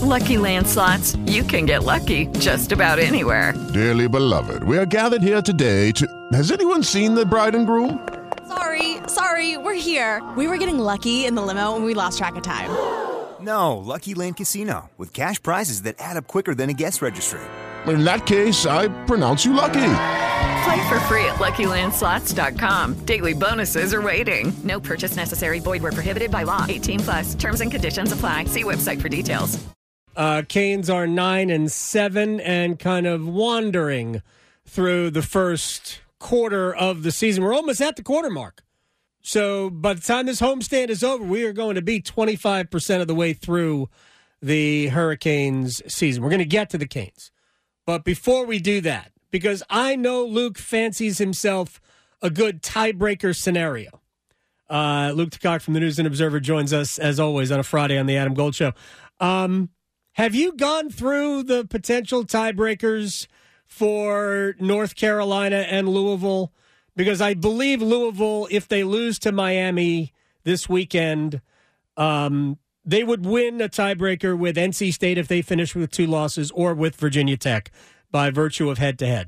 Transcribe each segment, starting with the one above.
Lucky Land Slots, you can get lucky just about anywhere. Dearly beloved, we are gathered here today to... Has anyone seen the bride and groom? Sorry, we're here. We were getting lucky in the limo and we lost track of time. No, Lucky Land Casino, with cash prizes that add up quicker than a guest registry. In that case, I pronounce you lucky. Play for free at LuckyLandSlots.com. Daily bonuses are waiting. No purchase necessary. Void where prohibited by law. 18+. Terms and conditions apply. See website for details. Canes are 9-7 and kind of wandering through the first quarter of the season. We're almost at the quarter mark. So by the time this homestand is over, we are going to be 25% of the way through the Hurricanes season. We're going to get to the Canes. But before we do that, because I know Luke fancies himself a good tiebreaker scenario. Luke Takak from the News and Observer joins us, as always, on a Friday on the Adam Gold Show. Have you gone through the potential tiebreakers for North Carolina and Louisville? Because I believe Louisville, if they lose to Miami this weekend, they would win a tiebreaker with NC State if they finish with 2 losses, or with Virginia Tech by virtue of head-to-head.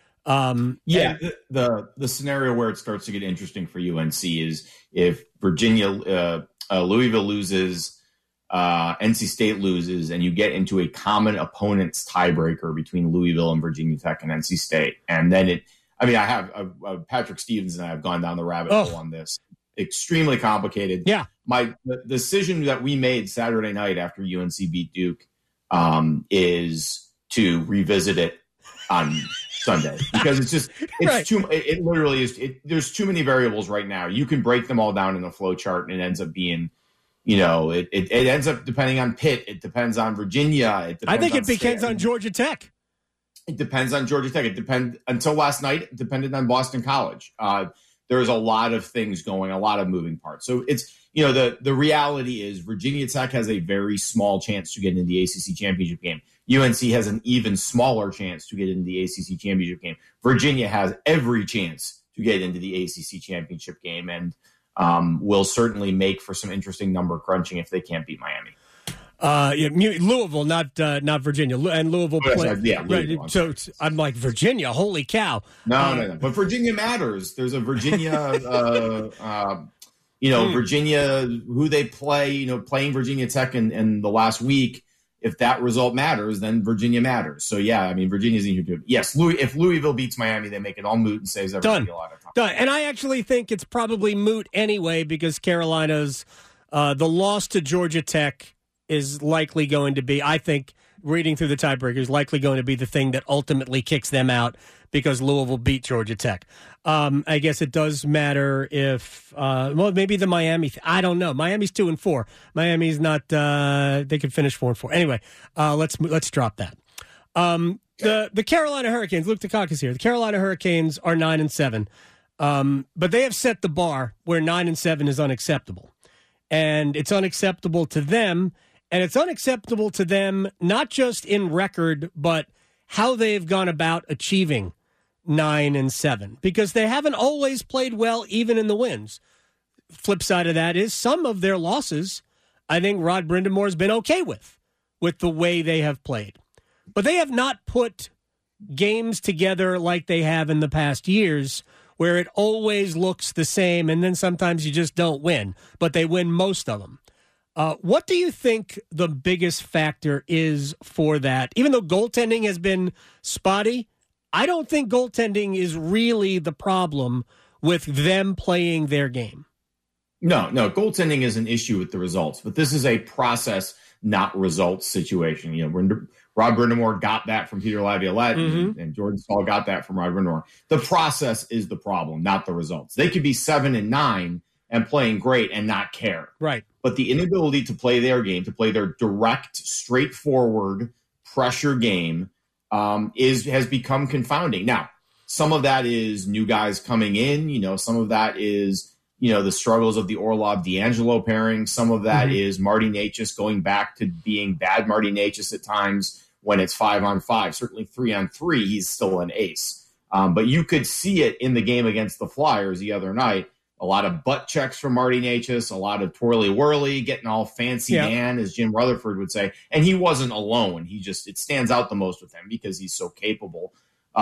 The scenario where it starts to get interesting for UNC is if Louisville loses, NC State loses, and you get into a common opponent's tiebreaker between Louisville and Virginia Tech and NC State. And then Patrick Stevens and I have gone down the rabbit hole on this. Extremely complicated. Yeah. The decision that we made Saturday night after UNC beat Duke is to revisit it on Sunday, because it's right. It literally is. There's too many variables right now. You can break them all down in the flow chart, and it ends up being, it ends up depending on Pitt. It depends on Virginia. I think it depends on Georgia Tech. It depends on Georgia Tech. Until last night, it depended on Boston College. There's a lot of things going, a lot of moving parts. So it's, the reality is Virginia Tech has a very small chance to get into the ACC championship game. UNC has an even smaller chance to get into the ACC championship game. Virginia has every chance to get into the ACC championship game, and will certainly make for some interesting number crunching if they can't beat Miami. Louisville, not Virginia, and Louisville. Louisville, so I'm like, Virginia, holy cow! No. But Virginia matters. There's a Virginia, Virginia, who they play. Playing Virginia Tech in the last week. If that result matters, then Virginia matters. So Virginia's in here too. Yes, if Louisville beats Miami, they make it all moot and saves everybody a lot of time. Done. And I actually think it's probably moot anyway, because Carolina's the loss to Georgia Tech is likely going to be, I think, reading through the tiebreakers, likely going to be the thing that ultimately kicks them out, because Louisville beat Georgia Tech. I guess it does matter if, maybe the Miami. I don't know. Miami's 2-4. Miami's not. They could finish 4-4. Anyway, let's drop that. The Carolina Hurricanes. Luke Takak is here. The Carolina Hurricanes are 9-7, but they have set the bar where 9-7 is unacceptable, and it's unacceptable to them. And it's unacceptable to them, not just in record, but how they've gone about achieving 9-7, because they haven't always played well, even in the wins. Flip side of that is some of their losses, I think Rod Brind'Amour has been okay with the way they have played. But they have not put games together like they have in the past years, where it always looks the same, and then sometimes you just don't win, but they win most of them. What do you think the biggest factor is for that? Even though goaltending has been spotty, I don't think goaltending is really the problem with them playing their game. No, goaltending is an issue with the results, but this is a process, not results situation. Rod Brind'Amour got that from Peter Laviolette, and Jordan Staal got that from Rod Brind'Amour. The process is the problem, not the results. They could be 7-9 and playing great and not care. Right. But the inability to play their game, to play their direct, straightforward pressure game, has become confounding. Now, some of that is new guys coming in. Some of that is, the struggles of the Orlov-D'Angelo pairing. Some of that is Marty Necas going back to being bad Marty Necas at times when it's 5-on-5. Certainly 3-on-3, he's still an ace. But you could see it in the game against the Flyers the other night. a lot of butt checks from Marty Necas, a lot of twirly-whirly, getting all fancy man, as Jim Rutherford would say. And he wasn't alone. It stands out the most with him because he's so capable.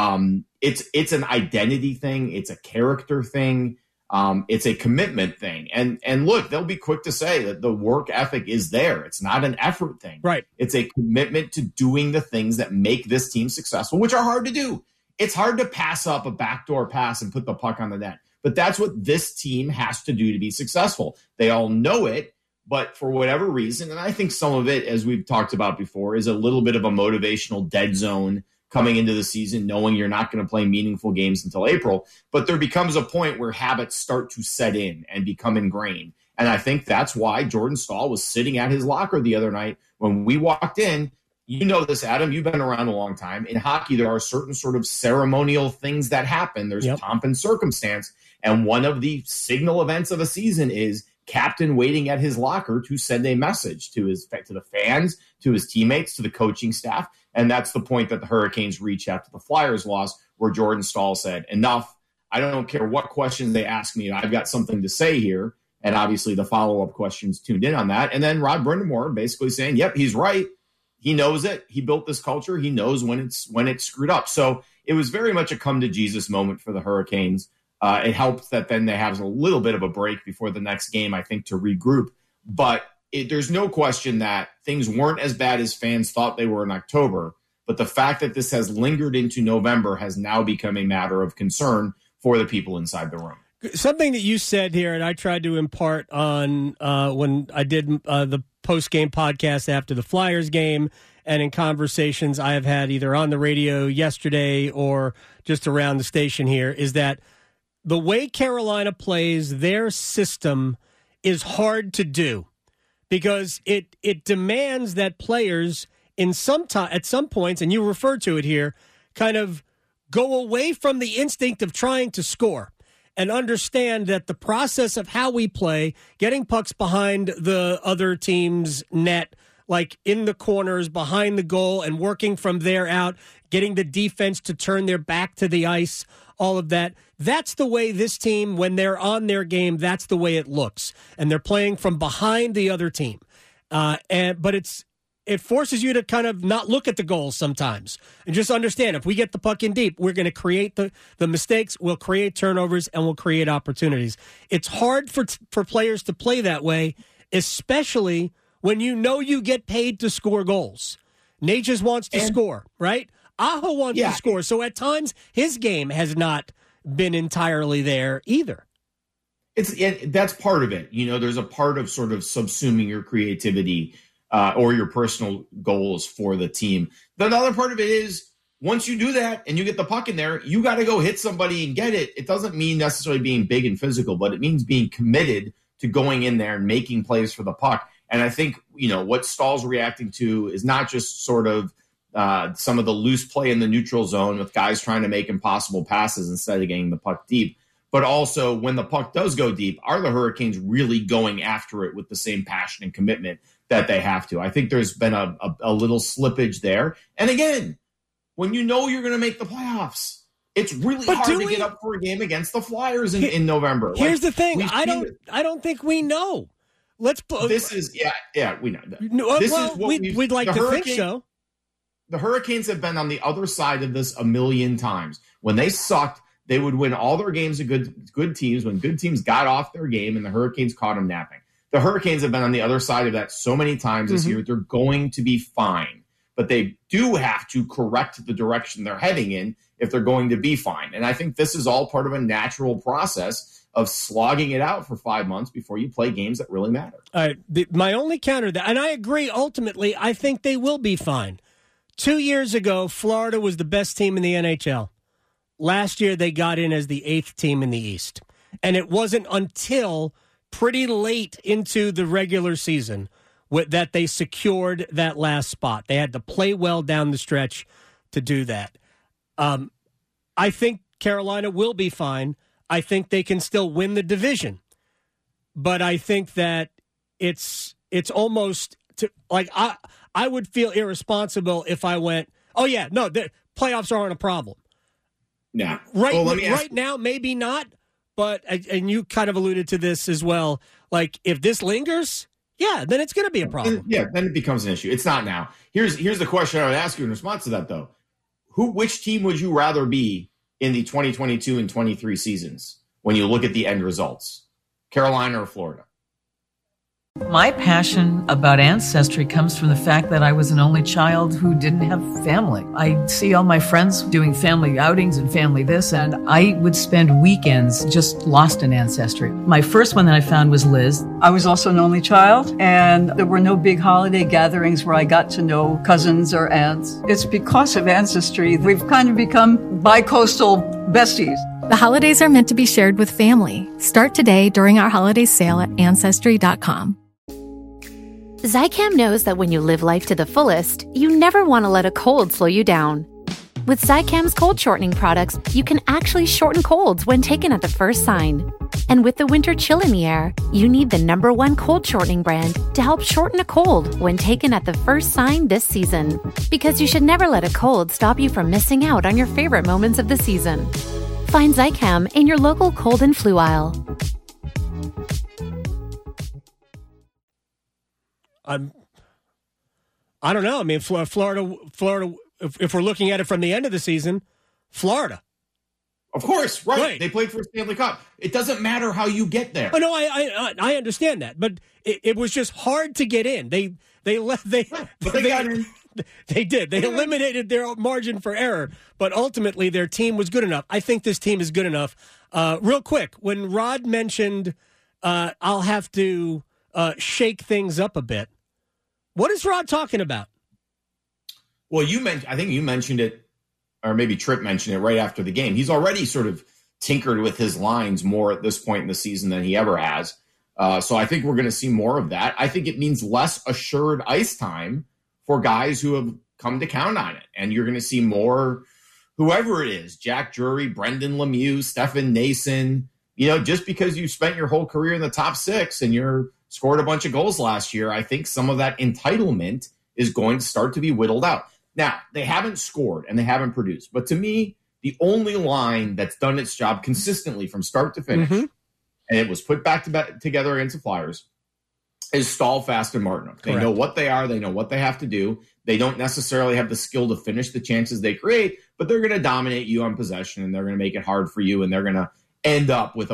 It's an identity thing. It's a character thing. It's a commitment thing. And look, they'll be quick to say that the work ethic is there. It's not an effort thing. Right. It's a commitment to doing the things that make this team successful, which are hard to do. It's hard to pass up a backdoor pass and put the puck on the net. But that's what this team has to do to be successful. They all know it, but for whatever reason, and I think some of it, as we've talked about before, is a little bit of a motivational dead zone coming into the season, knowing you're not going to play meaningful games until April. But there becomes a point where habits start to set in and become ingrained. And I think that's why Jordan Staal was sitting at his locker the other night when we walked in. You know this, Adam. You've been around a long time. In hockey, there are certain sort of ceremonial things that happen. There's pomp and circumstance. And one of the signal events of a season is captain waiting at his locker to send a message to the fans, to his teammates, to the coaching staff. And that's the point that the Hurricanes reached after the Flyers loss, where Jordan Staal said, enough. I don't care what questions they ask me. I've got something to say here. And obviously the follow-up questions tuned in on that. And then Rod Brind'Amour basically saying, yep, he's right. He knows it. He built this culture. He knows when it's screwed up. So it was very much a come to Jesus moment for the Hurricanes. It helped that then they have a little bit of a break before the next game, I think, to regroup. But there's no question that things weren't as bad as fans thought they were in October. But the fact that this has lingered into November has now become a matter of concern for the people inside the room. Something that you said here, and I tried to impart on when I did the post-game podcast after the Flyers game, and in conversations I have had either on the radio yesterday or just around the station here, is that the way Carolina plays their system is hard to do because it demands that players at some points, and you referred to it here, kind of go away from the instinct of trying to score and understand that the process of how we play, getting pucks behind the other team's net, like in the corners, behind the goal, and working from there out, getting the defense to turn their back to the ice, all of that. That's the way this team, when they're on their game, that's the way it looks. And they're playing from behind the other team. But it forces you to kind of not look at the goals sometimes and just understand if we get the puck in deep, we're going to create the mistakes, we'll create turnovers, and we'll create opportunities. It's hard for players to play that way, especially when you know you get paid to score goals. Necas wants to score, right? Aho wants to score. So at times, his game has not been entirely there either. That's part of it. You know, there's a part of sort of subsuming your creativity or your personal goals for the team. The other part of it is once you do that and you get the puck in there, you got to go hit somebody and get it. It doesn't mean necessarily being big and physical, but it means being committed to going in there and making plays for the puck. And I think, you know, what Staal's reacting to is not just sort of some of the loose play in the neutral zone with guys trying to make impossible passes instead of getting the puck deep, but also when the puck does go deep, are the Hurricanes really going after it with the same passion and commitment that they have to? I think there's been a little slippage there. And again, when you know you're going to make the playoffs, it's really hard to get up for a game against the Flyers in November. Here's the thing. I don't think we know. This is we know. We'd like to think so. The Hurricanes have been on the other side of this a million times. When they sucked, they would win all their games of good teams. When good teams got off their game and the Hurricanes caught them napping. The Hurricanes have been on the other side of that so many times this year. They're going to be fine, but they do have to correct the direction they're heading in if they're going to be fine. And I think this is all part of a natural process of slogging it out for 5 months before you play games that really matter. My only counter to that, and I agree, ultimately, I think they will be fine. 2 years ago, Florida was the best team in the NHL. Last year, they got in as the 8th team in the East. And it wasn't until pretty late into the regular season that they secured that last spot. They had to play well down the stretch to do that. I think Carolina will be fine. I think they can still win the division. But I think that it's almost like I would feel irresponsible if I went, oh, yeah, no, the playoffs aren't a problem. Yeah. Right now, maybe not. but, and you kind of alluded to this as well, like if this lingers, yeah, then it's going to be a problem. Yeah, then it becomes an issue. It's not now. Here's the question I would ask you in response to that, though. Which team would you rather be in the 2022 and 23 seasons when you look at the end results? Carolina or Florida? My passion about Ancestry comes from the fact that I was an only child who didn't have family. I see all my friends doing family outings and family this, and I would spend weekends just lost in Ancestry. My first one that I found was Liz. I was also an only child, and there were no big holiday gatherings where I got to know cousins or aunts. It's because of Ancestry we've kind of become bi-coastal besties. The holidays are meant to be shared with family. Start today during our holiday sale at Ancestry.com. Zicam knows that when you live life to the fullest, you never want to let a cold slow you down. With Zicam's cold shortening products, you can actually shorten colds when taken at the first sign. And with the winter chill in the air, you need the #1 cold shortening brand to help shorten a cold when taken at the first sign this season. Because you should never let a cold stop you from missing out on your favorite moments of the season. Find Zicam in your local cold and flu aisle. I don't know. I mean, Florida. If we're looking at it from the end of the season, Florida. Of course, right. They played for a Stanley Cup. It doesn't matter how you get there. Oh no, I understand that, but it was just hard to get in. They got in. They did. They eliminated their margin for error, but ultimately their team was good enough. I think this team is good enough. Real quick, when Rod mentioned, I'll have to shake things up a bit. What is Rod talking about? Well, I think you mentioned it, or maybe Tripp mentioned it right after the game. He's already sort of tinkered with his lines more at this point in the season than he ever has. So I think we're going to see more of that. I think it means less assured ice time for guys who have come to count on it. And you're going to see more, whoever it is, Jack Drury, Brendan Lemieux, Stefan Nason, just because you spent your whole career in the top 6 and you're scored a bunch of goals last year, I think some of that entitlement is going to start to be whittled out. Now, they haven't scored and they haven't produced. But to me, the only line that's done its job consistently from start to finish, and it was put back together against the Flyers, is Stahl, Fast, and Martinook. They know what they are. They know what they have to do. They don't necessarily have the skill to finish the chances they create, but they're going to dominate you on possession, and they're going to make it hard for you, and they're going to end up with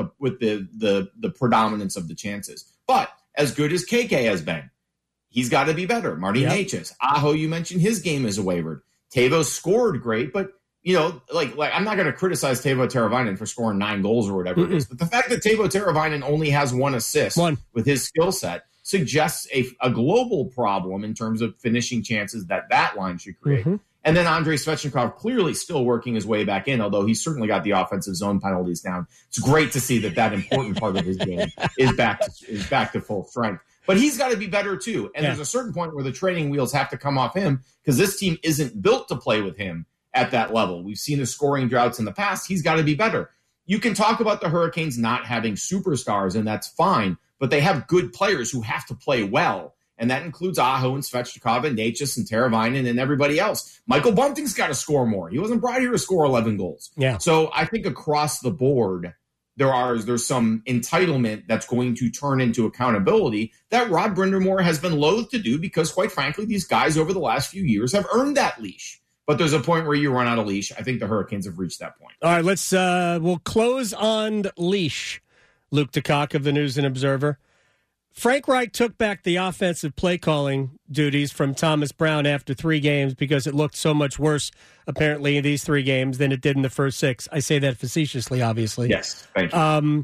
the predominance of the chances. But as good as KK has been, he's got to be better. Marty Necas, Aho, you mentioned his game is wavered. Teuvo scored great, but like I'm not going to criticize Teuvo Teravainen for scoring 9 goals or whatever it is. But the fact that Teuvo Teravainen only has 1 assist with his skill set suggests a global problem in terms of finishing chances that line should create. And then Andrei Svechnikov clearly still working his way back in, although he's certainly got the offensive zone penalties down. It's great to see that important part of his game is back to full strength. But he's got to be better too. And there's a certain point where the training wheels have to come off him because this team isn't built to play with him at that level. We've seen the scoring droughts in the past. He's got to be better. You can talk about the Hurricanes not having superstars, and that's fine, but they have good players who have to play well. And that includes Aho and Svechnikov and Necas and Teravainen and everybody else. Michael Bunting's got to score more. He wasn't brought here to score 11 goals. Yeah. So I think across the board, there's some entitlement that's going to turn into accountability that Rod Brind'Amour has been loath to do because, quite frankly, these guys over the last few years have earned that leash. But there's a point where you run out of leash. I think the Hurricanes have reached that point. All right, we'll close on leash. Luke DeCock of the News and Observer. Frank Reich took back the offensive play calling duties from Thomas Brown after 3 games because it looked so much worse, apparently, in these 3 games than it did in the first 6. I say that facetiously, obviously. Yes, thank you.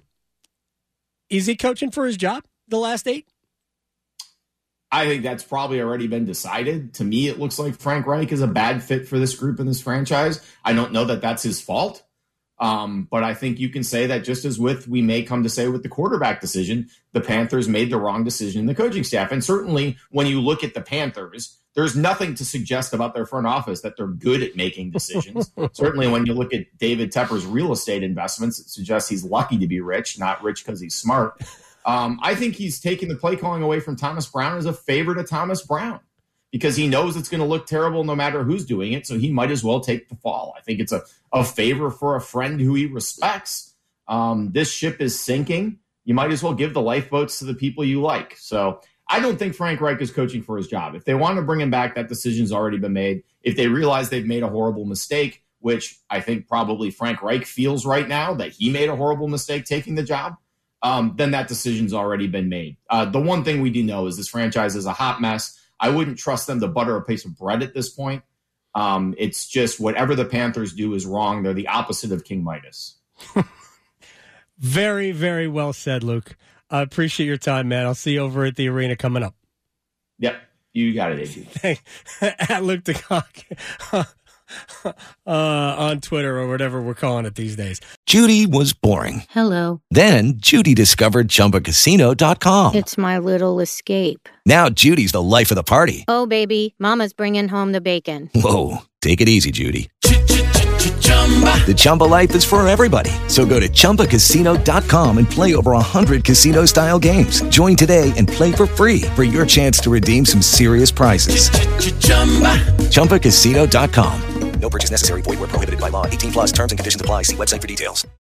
Is he coaching for his job the last 8? I think that's probably already been decided. To me, it looks like Frank Reich is a bad fit for this group and this franchise. I don't know that that's his fault. But I think you can say that just as we may come to say with the quarterback decision, the Panthers made the wrong decision in the coaching staff. And certainly when you look at the Panthers, there's nothing to suggest about their front office that they're good at making decisions. Certainly when you look at David Tepper's real estate investments, it suggests he's lucky to be rich, not rich because he's smart. I think he's taking the play calling away from Thomas Brown as a favor to Thomas Brown, because he knows it's going to look terrible no matter who's doing it, so he might as well take the fall. I think it's a favor for a friend who he respects. This ship is sinking. You might as well give the lifeboats to the people you like. So I don't think Frank Reich is coaching for his job. If they want to bring him back, that decision's already been made. If they realize they've made a horrible mistake, which I think probably Frank Reich feels right now that he made a horrible mistake taking the job, then that decision's already been made. The one thing we do know is this franchise is a hot mess. I wouldn't trust them to butter a piece of bread at this point. It's just whatever the Panthers do is wrong. They're the opposite of King Midas. Very, very well said, Luke. I appreciate your time, man. I'll see you over at the arena coming up. Yep, you got it, AG. At Luke DeCock on Twitter or whatever we're calling it these days. Judy was boring. Hello. Then Judy discovered ChumbaCasino.com. It's my little escape. Now Judy's the life of the party. Oh, baby, mama's bringing home the bacon. Whoa, take it easy, Judy. The Chumba life is for everybody. So go to ChumbaCasino.com and play over 100 casino-style games. Join today and play for free for your chance to redeem some serious prizes. ChumbaCasino.com. No purchase necessary. Void where prohibited by law. 18+ terms and conditions apply. See website for details.